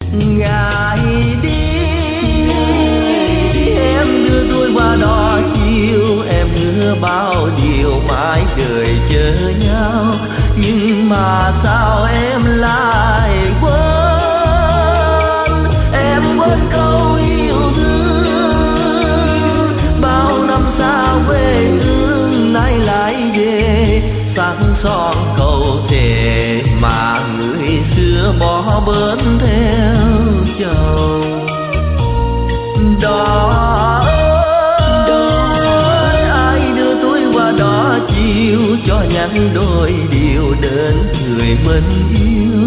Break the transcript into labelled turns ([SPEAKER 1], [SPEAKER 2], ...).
[SPEAKER 1] Ngài đi em đưa tôi qua đó chiều, em hứa bao điều mãi đời chờ nhau, nhưng mà sao em lại quên, em quên câu yêu thương. Bao năm xa quê hương nay lại về, sáng son cầu thề mà người xưa bỏ bớt theo chồng. Đó ơi, ai đưa tôi qua đó chiều cho nhắn đôi điều đến người mình yêu.